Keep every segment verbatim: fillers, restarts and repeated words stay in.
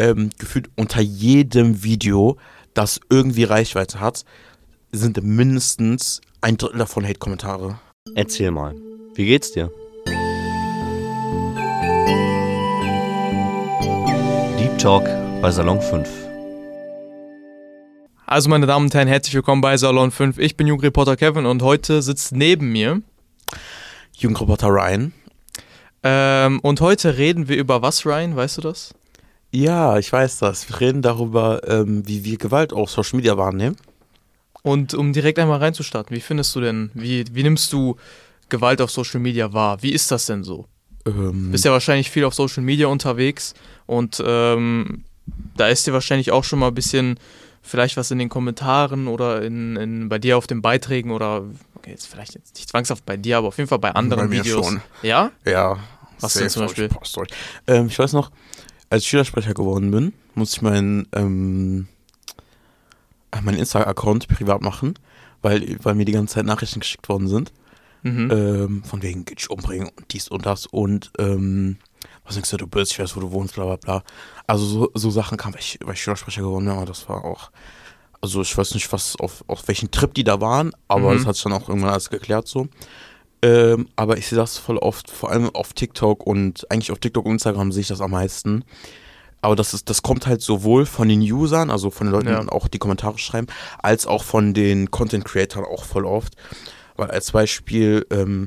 ähm, gefühlt unter jedem Video, das irgendwie Reichweite hat, sind mindestens ein Drittel davon Hate-Kommentare. Erzähl mal, wie geht's dir? Deep Talk bei Salon fünf. Also meine Damen und Herren, herzlich willkommen bei Salon fünf. Ich bin Jugendreporter Kevin und heute sitzt neben mir Jugendreporter Ryan. Ähm, und heute reden wir über was, Ryan? Weißt du das? Ja, ich weiß das. Wir reden darüber, ähm, wie wir Gewalt auf Social Media wahrnehmen. Und um direkt einmal reinzustarten, wie findest du denn, wie, wie nimmst du Gewalt auf Social Media wahr? Wie ist das denn so? Ähm, Bist ja wahrscheinlich viel auf Social Media unterwegs und ähm, da ist dir wahrscheinlich auch schon mal ein bisschen vielleicht was in den Kommentaren oder in, in, bei dir auf den Beiträgen oder, okay, jetzt vielleicht jetzt nicht zwangshaft bei dir, aber auf jeden Fall bei anderen bei mir Videos. Schon. Ja? Ja. Was denn zum Beispiel? Ähm, ich weiß noch, als ich Schülersprecher geworden bin, musste ich meinen ähm, meinen Insta-Account privat machen, weil, weil mir die ganze Zeit Nachrichten geschickt worden sind. Mhm. Ähm, von wegen, geht dich umbringen und dies und das und ähm, was denkst du, du bist, ich weiß, wo du wohnst, bla bla bla. Also so, so Sachen kamen, weil ich, weil ich Schülersprecher geworden bin, aber das war auch, also ich weiß nicht, was auf, auf welchen Trip die da waren, aber Mhm. das hat sich dann auch irgendwann alles geklärt so. Ähm, aber ich sehe das voll oft, vor allem auf TikTok und eigentlich auf TikTok und Instagram sehe ich das am meisten. Aber das ist, das kommt halt sowohl von den Usern, also von den Leuten, Ja. die auch die Kommentare schreiben, als auch von den Content Creators auch voll oft. Weil als Beispiel ähm,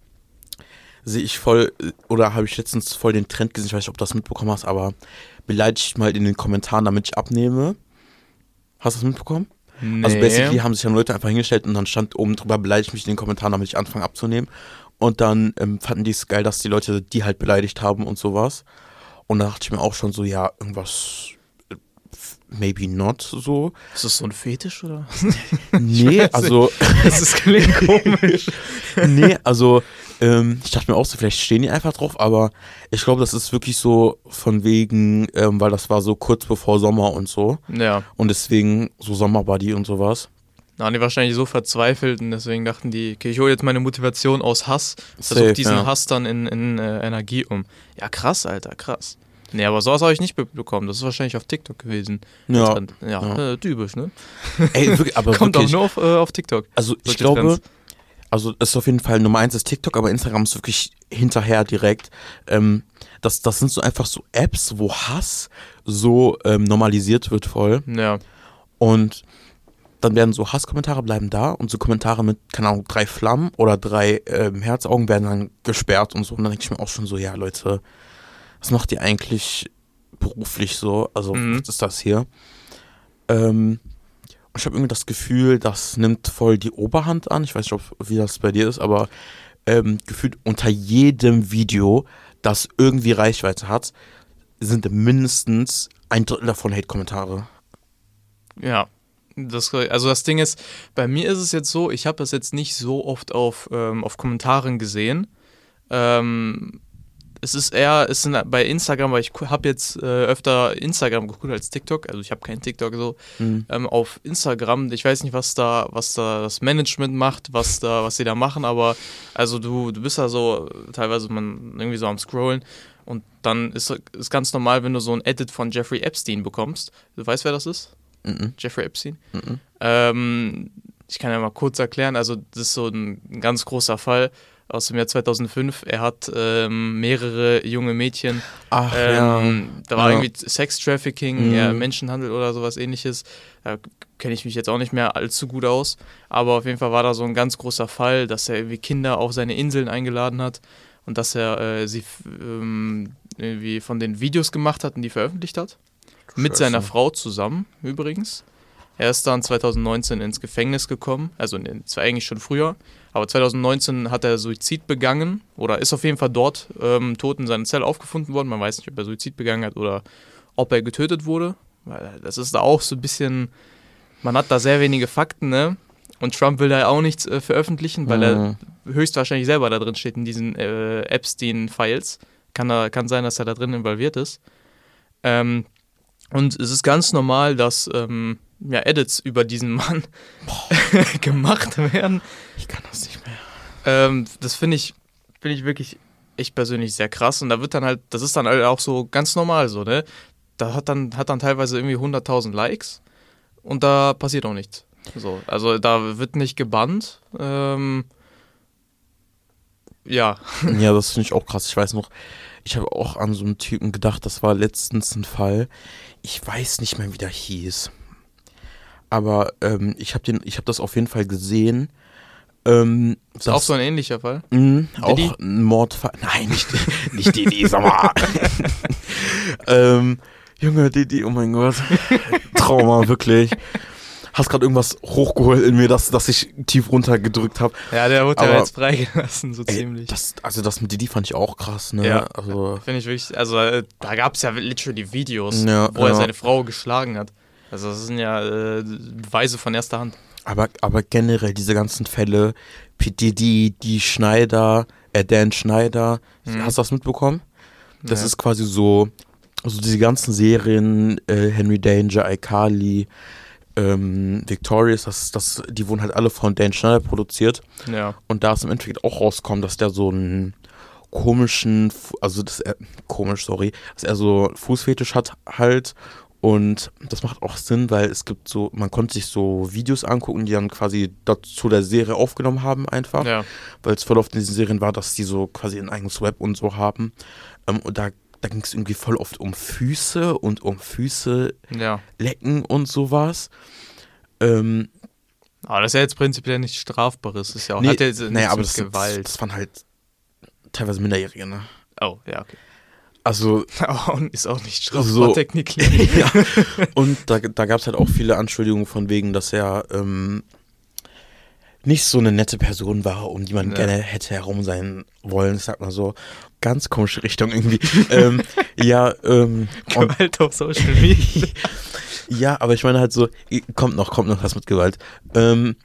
sehe ich voll, oder habe ich letztens voll den Trend gesehen, ich weiß nicht, ob du das mitbekommen hast, aber beleidigt mal in den Kommentaren, damit ich abnehme. Hast du das mitbekommen? Nee. Also basically haben sich dann Leute einfach hingestellt und dann stand oben drüber, beleidigt mich in den Kommentaren, damit ich anfange abzunehmen. Und dann ähm, fanden die es geil, dass die Leute die halt beleidigt haben und sowas. Und da dachte ich mir auch schon so, ja, irgendwas äh, maybe not so. Ist das so ein Fetisch oder? Nee, weiß also Das ist klingt komisch. nee, also ähm, ich dachte mir auch so, vielleicht stehen die einfach drauf, aber ich glaube, das ist wirklich so von wegen, ähm, weil das war so kurz bevor Sommer und so. Ja. Und deswegen so Sommerbody und sowas. Da waren die wahrscheinlich so verzweifelt und deswegen dachten die, okay, ich hole jetzt meine Motivation aus Hass, Safe, versuche diesen ja. Hass dann in, in äh, Energie um. Ja, krass, Alter, krass. Nee, aber sowas habe ich nicht be- bekommen. Das ist wahrscheinlich auf TikTok gewesen. Ja. Der Trend. Ja, Ja. Äh, typisch, ne? Ey, wirklich, aber Kommt wirklich. auch nur auf, äh, auf TikTok. Also ich solche glaube, Trends. also es ist auf jeden Fall Nummer eins ist TikTok, aber Instagram ist wirklich hinterher direkt. Ähm, das, das sind so einfach so Apps, wo Hass so ähm, normalisiert wird voll. Ja. Und dann werden so Hasskommentare bleiben da und so Kommentare mit, keine Ahnung, drei Flammen oder drei ähm, Herzaugen werden dann gesperrt und so. Und dann denke ich mir auch schon so, ja Leute, was macht ihr eigentlich beruflich so? Also Mhm. was ist das hier? Ähm, und ich habe irgendwie das Gefühl, das nimmt voll die Oberhand an. Ich weiß nicht, ob, wie das bei dir ist, aber ähm, gefühlt unter jedem Video, das irgendwie Reichweite hat, sind mindestens ein Drittel davon Hate-Kommentare. Ja. Das, also das Ding ist, bei mir ist es jetzt so, ich habe das jetzt nicht so oft auf, ähm, auf Kommentaren gesehen. Ähm, es ist eher, es sind bei Instagram, weil ich habe jetzt äh, öfter Instagram geguckt als TikTok, also ich habe keinen TikTok so, Mhm. ähm, auf Instagram, ich weiß nicht, was da, was da das Management macht, was da, was sie da machen, aber also du, du bist da so, teilweise man irgendwie so am Scrollen und dann ist es ganz normal, wenn du so ein Edit von Jeffrey Epstein bekommst. Du weißt, wer das ist? Mhm. Jeffrey Epstein. Mhm. Ähm, ich kann ja mal kurz erklären, also das ist so ein, ein ganz großer Fall aus dem Jahr zweitausendfünf. Er hat ähm, mehrere junge Mädchen, Ach ähm, da war Ja. irgendwie Sex-Trafficking, Mhm. ja, Menschenhandel oder sowas ähnliches. Da kenne ich mich jetzt auch nicht mehr allzu gut aus, aber auf jeden Fall war da so ein ganz großer Fall, dass er irgendwie Kinder auf seine Inseln eingeladen hat und dass er äh, sie f- ähm, irgendwie von den Videos gemacht hat und die veröffentlicht hat. Mit Scheiße. seiner Frau zusammen, übrigens. Er ist dann zweitausendneunzehn ins Gefängnis gekommen, also in, zwar eigentlich schon früher, aber zweitausendneunzehn hat er Suizid begangen oder ist auf jeden Fall dort ähm, tot in seiner Zelle aufgefunden worden. Man weiß nicht, ob er Suizid begangen hat oder ob er getötet wurde. Weil das ist da auch so ein bisschen, man hat da sehr wenige Fakten, ne? Und Trump will da ja auch nichts äh, veröffentlichen, weil Mhm. er höchstwahrscheinlich selber da drin steht in diesen äh, Epstein-Files. Kann, da, kann sein, dass er da drin involviert ist. Ähm, und es ist ganz normal, dass ähm, ja, Edits über diesen Mann gemacht werden. Ich kann das nicht mehr. Ähm, das finde ich, finde ich wirklich, ich persönlich sehr krass. Und da wird dann halt, das ist dann halt auch so ganz normal so, ne? da hat dann, hat dann teilweise irgendwie hunderttausend Likes und da passiert auch nichts. So, also da wird nicht gebannt. Ähm, ja. Ja, das finde ich auch krass. Ich weiß noch, ich habe auch an so einen Typen gedacht, das war letztens ein Fall. Ich weiß nicht mehr, wie der hieß. Aber ähm, ich habe den, ich habe das auf jeden Fall gesehen. Ähm, ist das auch so ein ähnlicher Fall? Mh, auch ein Mordfall. Nein, nicht, nicht Didi, sag mal. ähm, Junge, Didi, oh mein Gott. Trauma, wirklich. Hast gerade irgendwas hochgeholt in mir, dass, dass ich tief runtergedrückt habe. Ja, der wurde ja jetzt freigelassen, so ey, ziemlich. Das, also das mit Didi fand ich auch krass, ne? Ja, also, finde ich wirklich, also da gab es ja literally Videos, ja, wo er ja. seine Frau geschlagen hat. Also das sind ja äh, Beweise von erster Hand. Aber, aber generell diese ganzen Fälle, P. Diddy, die Schneider, äh, Dan Schneider, hm. hast du das mitbekommen? Das ja. ist quasi so, also diese ganzen Serien, äh, Henry Danger, iCarly, ähm, Victorious, das, das, die wurden halt alle von Dan Schneider produziert. Ja. Und da ist im Endeffekt auch rausgekommen, dass der so einen komischen, also das er, komisch, sorry, dass er so Fußfetisch hat halt. Und das macht auch Sinn, weil es gibt so, man konnte sich so Videos angucken, die dann quasi dazu der Serie aufgenommen haben einfach. Ja. Weil es voll oft in diesen Serien war, dass die so quasi ein eigenes Web und so haben. Ähm, und da, da ging es irgendwie voll oft um Füße und um Füße ja. lecken und sowas. Ähm, aber das ist ja jetzt prinzipiell nicht strafbar. Das ist ja auch, nee, hat ja jetzt naja, aber mit das, Gewalt. Das, das waren halt teilweise Minderjährige, ne? Oh, ja, okay. Also ist auch nicht strafbar, so, technically. Ja. Und da, da gab es halt auch viele Anschuldigungen von wegen, dass er ähm, nicht so eine nette Person war, um die man ja. gerne hätte herum sein wollen. Ich sag mal so, ganz komische Richtung irgendwie. ähm, ja, ähm, Gewalt auf Social Media. Ja, aber ich meine halt so, kommt noch, kommt noch was mit Gewalt. Ähm,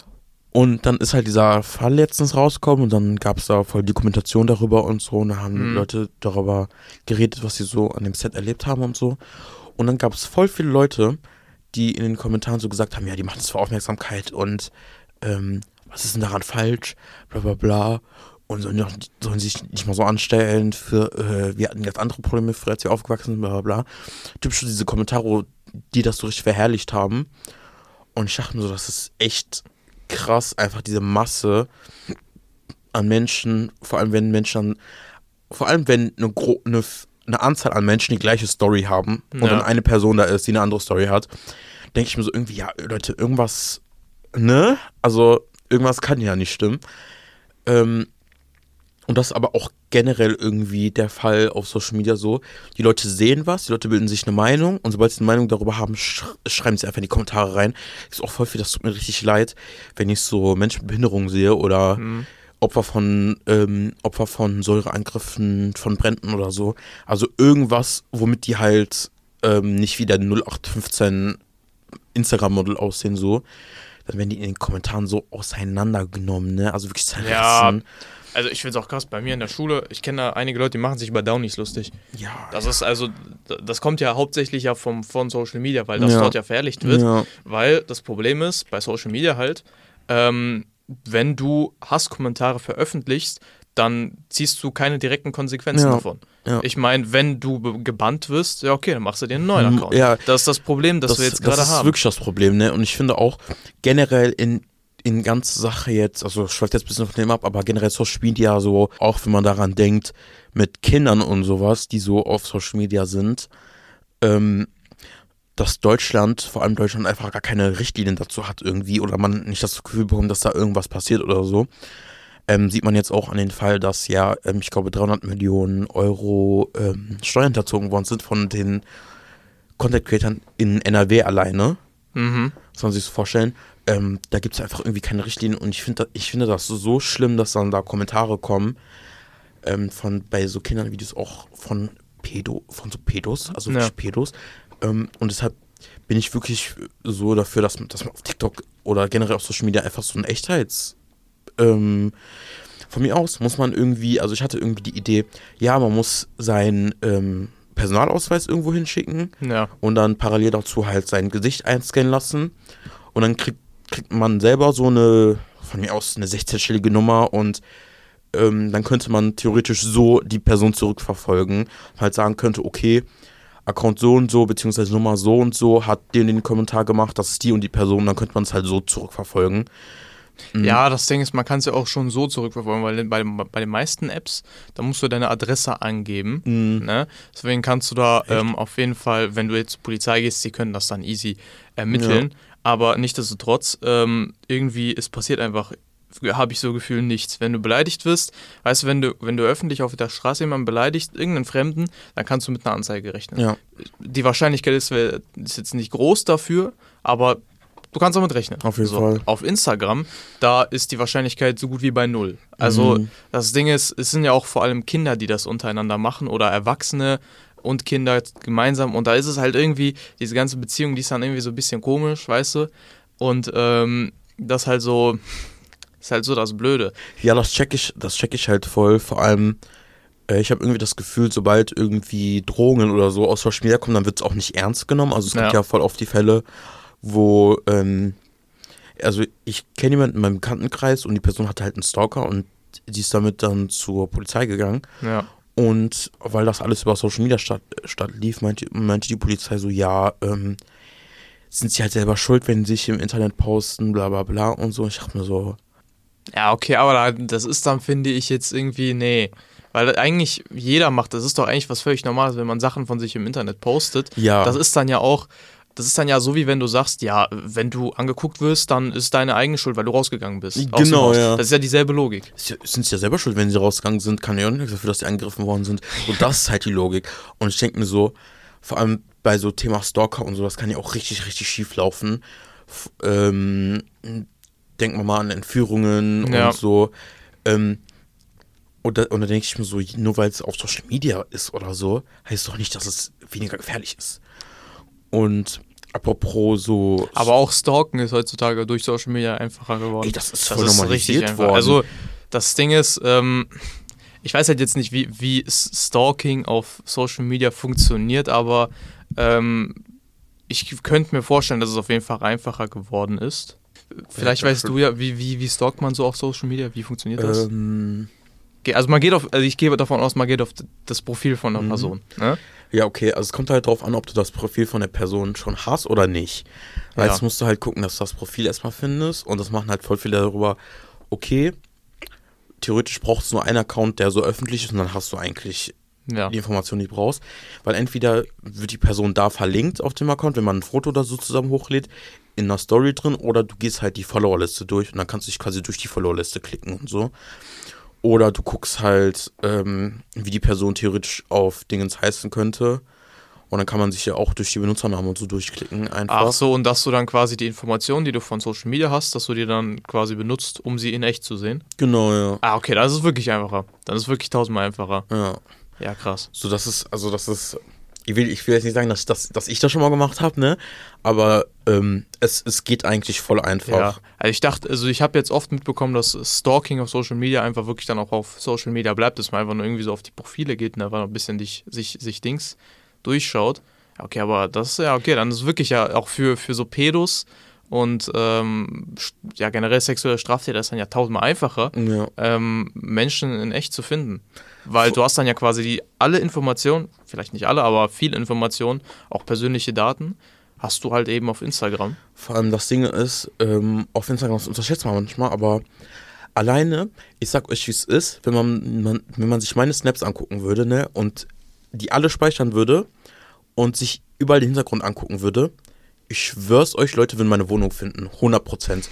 Und dann ist halt dieser Fall letztens rausgekommen und dann gab es da voll Dokumentation darüber und so. Und da haben mhm. Leute darüber geredet, was sie so an dem Set erlebt haben und so. Und dann gab es voll viele Leute, die in den Kommentaren so gesagt haben, ja, die machen das für Aufmerksamkeit und ähm, was ist denn daran falsch, bla bla bla. Und sollen, doch, sollen sich nicht mal so anstellen für, äh, wir hatten jetzt andere Probleme früher, als wir aufgewachsen sind, bla bla bla. Typisch diese Kommentare, die das so richtig verherrlicht haben. Und ich dachte mir so, das ist echt krass, einfach diese Masse an Menschen, vor allem wenn Menschen, vor allem wenn eine, Gro- eine, eine Anzahl an Menschen die gleiche Story haben und ja. dann eine Person da ist, die eine andere Story hat, denke ich mir so irgendwie, ja, Leute, irgendwas, ne? Also, irgendwas kann ja nicht stimmen. Ähm, und das ist aber auch generell irgendwie der Fall auf Social Media so. Die Leute sehen was, die Leute bilden sich eine Meinung und sobald sie eine Meinung darüber haben, sch- schreiben sie einfach in die Kommentare rein. Ist auch voll viel, das tut mir richtig leid, wenn ich so Menschen mit Behinderung sehe oder mhm. Opfer von ähm, Opfer von Säureangriffen, von Bränden oder so. Also irgendwas, womit die halt ähm, nicht wie der null acht fünfzehn Instagram-Model aussehen so. Dann werden die in den Kommentaren so auseinandergenommen, ne? Also wirklich zerrissen. Ja. Also ich finde es auch krass, bei mir in der Schule, ich kenne da einige Leute, die machen sich über Downies lustig. Ja. Das ist also, das kommt ja hauptsächlich ja vom, von Social Media, weil das ja. dort ja verherrlicht wird. Ja. Weil das Problem ist, bei Social Media halt, ähm, wenn du Hasskommentare veröffentlichst, dann ziehst du keine direkten Konsequenzen ja. davon. Ja. Ich meine, wenn du be- gebannt wirst, ja okay, dann machst du dir einen neuen Account. Ja. Das ist das Problem, das, das wir jetzt gerade haben. Das ist wirklich das Problem, ne? Und ich finde auch generell in in ganze Sache jetzt, also ich schweife jetzt ein bisschen von dem ab, aber generell Social Media so, auch wenn man daran denkt, mit Kindern und sowas, die so auf Social Media sind, ähm, dass Deutschland, vor allem Deutschland, einfach gar keine Richtlinien dazu hat irgendwie oder man nicht das Gefühl bekommt, dass da irgendwas passiert oder so. Ähm, sieht man jetzt auch an den Fall, dass ja, ähm, ich glaube, dreihundert Millionen Euro ähm, Steuern hinterzogen worden sind von den Content-Creatern in N R W alleine. Mhm. Soll man sich das vorstellen? Ähm, da gibt es einfach irgendwie keine Richtlinien und ich finde ich finde das so schlimm, dass dann da Kommentare kommen ähm, von bei so Kindernvideos auch von Pedo, von so Pedos, also wirklich ja. Pedos. Ähm, und deshalb bin ich wirklich so dafür, dass, dass man auf TikTok oder generell auf Social Media einfach so ein Echtheits ähm, von mir aus muss man irgendwie, also ich hatte irgendwie die Idee, ja, man muss sein ähm, Personalausweis irgendwo hinschicken ja. und dann parallel dazu halt sein Gesicht einscannen lassen und dann kriegt kriegt man selber so eine, von mir aus eine sechzehnstellige Nummer und ähm, dann könnte man theoretisch so die Person zurückverfolgen, halt sagen könnte, okay, Account so und so, beziehungsweise Nummer so und so, hat den den Kommentar gemacht, das ist die und die Person, dann könnte man es halt so zurückverfolgen. Mhm. Ja, das Ding ist, man kann es ja auch schon so zurückverfolgen, weil bei, bei den meisten Apps, da musst du deine Adresse angeben. Mhm. Ne? Deswegen kannst du da ähm, auf jeden Fall, wenn du jetzt zur Polizei gehst, die können das dann easy ermitteln. Ja. Aber nichtsdestotrotz, ähm, irgendwie, es passiert einfach, habe ich so Gefühl, nichts. Wenn du beleidigt wirst, weißt du, wenn du, wenn du öffentlich auf der Straße jemanden beleidigst, irgendeinen Fremden, dann kannst du mit einer Anzeige rechnen. Ja. Die Wahrscheinlichkeit ist, ist jetzt nicht groß dafür, aber du kannst damit rechnen. Auf jeden so, Fall. Auf Instagram, da ist die Wahrscheinlichkeit so gut wie bei null. Also mhm. das Ding ist, es sind ja auch vor allem Kinder, die das untereinander machen oder Erwachsene und Kinder gemeinsam. Und da ist es halt irgendwie, diese ganze Beziehung, die ist dann irgendwie so ein bisschen komisch, weißt du? Und ähm, das halt so, ist halt so das Blöde. Ja, das check ich, das check ich halt voll. Vor allem, äh, ich habe irgendwie das Gefühl, sobald irgendwie Drohungen oder so aus Social Media kommen, dann wird es auch nicht ernst genommen. Also es gibt ja, ja voll oft die Fälle, wo, ähm, also ich kenne jemanden in meinem Bekanntenkreis und die Person hatte halt einen Stalker und die ist damit dann zur Polizei gegangen. Ja. Und weil das alles über Social Media statt, statt lief, meinte, meinte die Polizei so, ja, ähm, sind sie halt selber schuld, wenn sie sich im Internet posten, bla bla bla und so. Ich dachte mir so. Ja, okay, aber das ist dann, finde ich, jetzt irgendwie, nee. Weil eigentlich jeder macht, das ist doch eigentlich was völlig Normales, wenn man Sachen von sich im Internet postet. Ja. Das ist dann ja auch, das ist dann ja so, wie wenn du sagst, ja, wenn du angeguckt wirst, dann ist deine eigene Schuld, weil du rausgegangen bist. Genau, ja. Das ist ja dieselbe Logik. Sind sie ja selber schuld, wenn sie rausgegangen sind, kann ja auch nichts dafür, dass sie angegriffen worden sind. Und das ist halt die Logik. Und ich denke mir so, vor allem bei so Thema Stalker und so, das kann ja auch richtig, richtig schief laufen. F- ähm, denken wir mal an Entführungen ja. und so. Ähm, und da, und da denke ich mir so, nur weil es auf Social Media ist oder so, heißt doch nicht, dass es weniger gefährlich ist. Und apropos so... Aber auch Stalken ist heutzutage durch Social Media einfacher geworden. Ey, das ist das voll ist normalisiert richtig worden. Also das Ding ist, ähm, ich weiß halt jetzt nicht, wie, wie Stalking auf Social Media funktioniert, aber ähm, ich könnte mir vorstellen, dass es auf jeden Fall einfacher geworden ist. Vielleicht ja, weißt du ja, wie, wie, wie stalkt man so auf Social Media? Wie funktioniert das? Ähm, also man geht auf, also ich gehe davon aus, man geht auf das Profil von einer mhm. Person. Ne? Ja, okay, also es kommt halt drauf an, ob du das Profil von der Person schon hast oder nicht. Weil Ja. jetzt musst du halt gucken, dass du das Profil erstmal findest und das machen halt voll viele darüber, okay, theoretisch brauchst du nur einen Account, der so öffentlich ist und dann hast du eigentlich Ja. die Information, die du brauchst. Weil entweder wird die Person da verlinkt auf dem Account, wenn man ein Foto oder so zusammen hochlädt, in einer Story drin, oder du gehst halt die Followerliste durch und dann kannst du dich quasi durch die Followerliste klicken und so. Oder du guckst halt, ähm, wie die Person theoretisch auf Dingens heißen könnte. Und dann kann man sich ja auch durch die Benutzernamen und so durchklicken einfach. Ach so, und dass du dann quasi die Informationen, die du von Social Media hast, dass du die dann quasi benutzt, um sie in echt zu sehen? Genau, ja. Ah, okay, das ist wirklich einfacher. Dann ist es wirklich tausendmal einfacher. Ja. Ja, krass. So, das ist, also das ist, ich will, ich will jetzt nicht sagen, dass, dass, dass ich das schon mal gemacht habe, ne? Aber ähm, es, es geht eigentlich voll einfach. Ja, also ich dachte, also ich habe jetzt oft mitbekommen, dass Stalking auf Social Media einfach wirklich dann auch auf Social Media bleibt, dass man einfach nur irgendwie so auf die Profile geht und einfach noch ein bisschen dich, sich, sich Dings durchschaut. Okay, aber das ist ja okay, dann ist es wirklich ja auch für, für so Pedos und ähm, ja generell sexuelle Straftäter ist dann ja tausendmal einfacher, Ja. ähm, Menschen in echt zu finden. Weil du hast dann ja quasi die alle Informationen, vielleicht nicht alle, aber viele Informationen, auch persönliche Daten, hast du halt eben auf Instagram. Vor allem das Ding ist, ähm, auf Instagram, das unterschätzt man manchmal, aber alleine, ich sag euch, wie es ist, wenn man, man, wenn man sich meine Snaps angucken würde, ne, und die alle speichern würde und sich überall den Hintergrund angucken würde, ich schwör's euch, Leute würden meine Wohnung finden, hundert Prozent.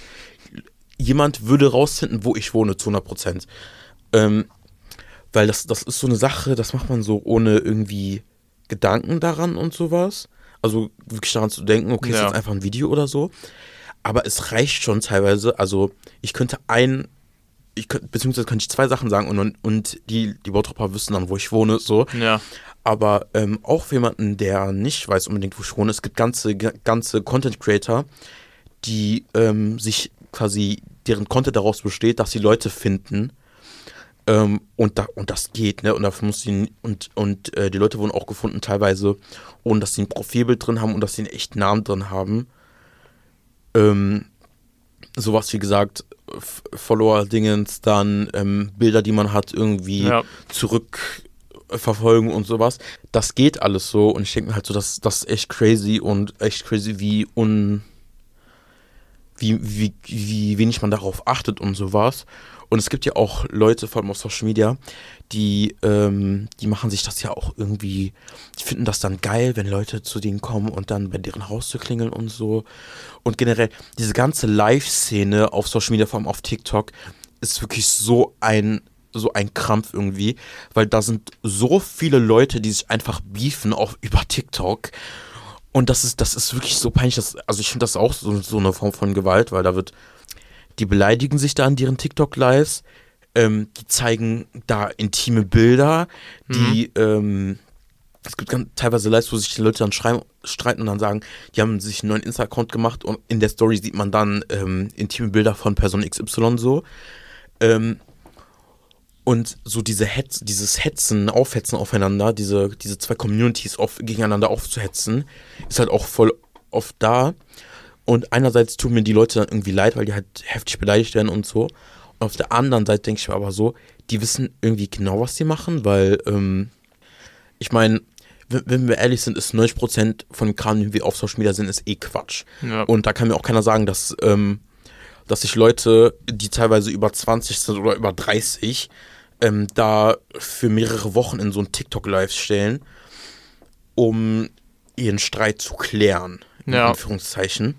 Jemand würde rausfinden, wo ich wohne, zu hundert Prozent. Ähm, weil das, das ist so eine Sache, das macht man so ohne irgendwie Gedanken daran und sowas. Also wirklich daran zu denken, okay, Ja. ist jetzt einfach ein Video oder so. Aber es reicht schon teilweise, also ich könnte ein, ich könnte, beziehungsweise könnte ich zwei Sachen sagen und, und, und die, die Bottropper wüssten dann, wo ich wohne, so. Ja. Aber ähm, auch für jemanden, der nicht weiß unbedingt, wo ich wohne, es gibt ganze, ganze Content-Creator, die ähm, sich quasi, deren Content daraus besteht, dass sie Leute finden. Ähm, und, da, und das geht, ne? Und dafür muss sie, und, und äh, die Leute wurden auch gefunden, teilweise, ohne dass sie ein Profilbild drin haben und dass sie einen echten Namen drin haben. Ähm, sowas wie gesagt, F- Follower-Dingens, dann ähm, Bilder, die man hat, irgendwie Ja. zurück verfolgen und sowas. Das geht alles so und ich denke mir halt so, das, das ist echt crazy und echt crazy, wie un... Wie, wie, wie wenig man darauf achtet und sowas. Und es gibt ja auch Leute, vor allem auf Social Media, die, ähm, die machen sich das ja auch irgendwie, die finden das dann geil, wenn Leute zu denen kommen und dann bei deren Haustür klingeln und so. Und generell, diese ganze Live-Szene auf Social Media, vor allem auf TikTok, ist wirklich so ein, so ein Krampf irgendwie, weil da sind so viele Leute, die sich einfach beefen auf, über TikTok. Und das ist, das ist wirklich so peinlich. Dass, also ich finde das auch so, so eine Form von Gewalt, weil da wird, die beleidigen sich da in deren TikTok-Lives, ähm, die zeigen da intime Bilder, die, mhm. ähm, es gibt ganz, teilweise Lives, wo sich die Leute dann schreiben, streiten und dann sagen, die haben sich einen neuen Insta-Account gemacht und in der Story sieht man dann ähm, intime Bilder von Person X Y so. Ähm, Und so diese Hetz, dieses Hetzen, Aufhetzen aufeinander, diese, diese zwei Communities auf, gegeneinander aufzuhetzen, ist halt auch voll oft da. Und einerseits tun mir die Leute dann irgendwie leid, weil die halt heftig beleidigt werden und so. Und auf der anderen Seite denke ich mir aber so, die wissen irgendwie genau, was die machen, weil, ähm, ich meine, wenn, wenn wir ehrlich sind, ist neunzig Prozent von dem Kram, den wir auf Social Media sind, ist eh Quatsch. Ja. Und da kann mir auch keiner sagen, dass, ähm, dass sich Leute, die teilweise über zwanzig sind oder über dreißig, ähm, da für mehrere Wochen in so ein TikTok-Live stellen, um ihren Streit zu klären, in ja. Anführungszeichen.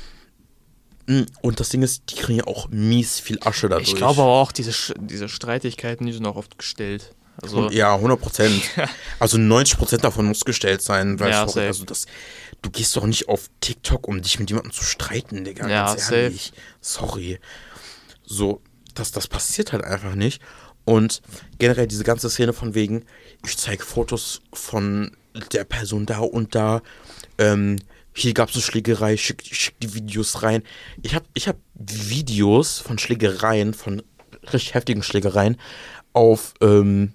Und das Ding ist, die kriegen ja auch mies viel Asche dadurch. Ich glaube aber auch, diese, diese Streitigkeiten, die sind auch oft gestellt. Also ja, hundert Prozent. Also neunzig Prozent davon muss gestellt sein, weil ja, sorry, also das, du gehst doch nicht auf TikTok, um dich mit jemandem zu streiten, Digga, ja, ganz ehrlich. Safe. Sorry. So, das, das passiert halt einfach nicht. Und generell diese ganze Szene von wegen, ich zeige Fotos von der Person da und da, ähm, hier gab es eine Schlägerei, schick, schick die Videos rein. Ich habe ich hab Videos von Schlägereien, von richtig heftigen Schlägereien auf, ähm,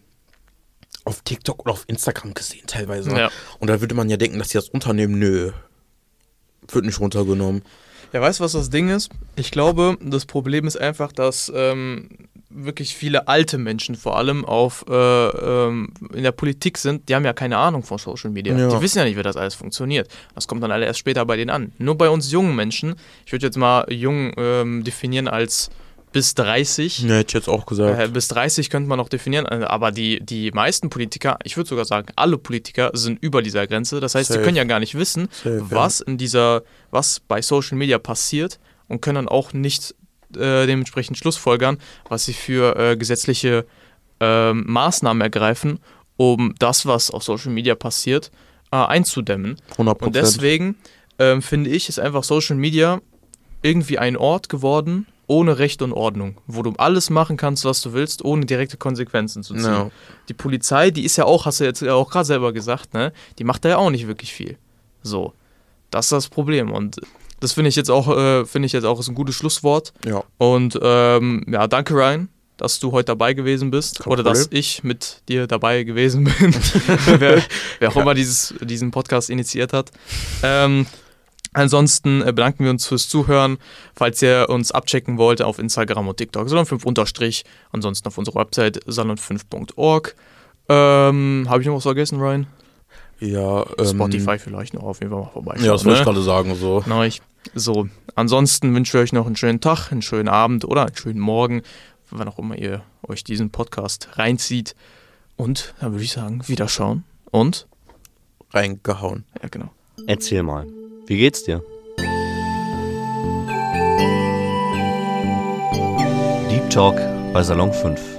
auf TikTok oder auf Instagram gesehen teilweise. Ja. Und da würde man ja denken, dass die das unternehmen. Nö, wird nicht runtergenommen. Ja, weißt du, was das Ding ist? Ich glaube, das Problem ist einfach, dass ähm, wirklich viele alte Menschen vor allem auf äh, ähm, in der Politik sind, die haben ja keine Ahnung von Social Media. Ja. Die wissen ja nicht, wie das alles funktioniert. Das kommt dann alle erst später bei denen an. Nur bei uns jungen Menschen, ich würde jetzt mal jung ähm, definieren als bis dreißig. Ja, hätte ich jetzt auch gesagt. Äh, bis dreißig könnte man noch definieren, aber die, die meisten Politiker, ich würde sogar sagen, alle Politiker sind über dieser Grenze. Das heißt, Safe. Die können ja gar nicht wissen, Safe, was ja. in dieser, was bei Social Media passiert und können dann auch nicht äh, dementsprechend schlussfolgern, was sie für äh, gesetzliche äh, Maßnahmen ergreifen, um das, was auf Social Media passiert, äh, einzudämmen. hundert Prozent. Und deswegen äh, finde ich, ist einfach Social Media irgendwie ein Ort geworden, ohne Recht und Ordnung, wo du alles machen kannst, was du willst, ohne direkte Konsequenzen zu ziehen. No. Die Polizei, die ist ja auch, hast du jetzt auch gerade selber gesagt, ne, die macht da ja auch nicht wirklich viel. So, das ist das Problem und das finde ich jetzt auch, äh, finde ich jetzt auch ist ein gutes Schlusswort. Ja. Und ähm, ja, danke Ryan, dass du heute dabei gewesen bist. Kein oder Problem. Dass ich mit dir dabei gewesen bin. wer, wer auch ja. immer dieses, diesen Podcast initiiert hat. Ähm, Ansonsten bedanken wir uns fürs Zuhören. Falls ihr uns abchecken wollt auf Instagram und TikTok, salon fünf unterstrich. Ansonsten auf unserer Website salon fünf punkt org. Ähm, Habe ich noch was vergessen, Ryan? Ja, ähm, Spotify vielleicht noch auf jeden Fall mal vorbeischauen. Ja, das wollte ne? ich gerade sagen. So. Nein, so. Ansonsten wünsche ich euch noch einen schönen Tag, einen schönen Abend oder einen schönen Morgen, wann auch immer ihr euch diesen Podcast reinzieht. Und dann würde ich sagen, wiederschauen und reingehauen. Ja, genau. Erzähl mal. Wie geht's dir? Deep Talk bei Salon fünf.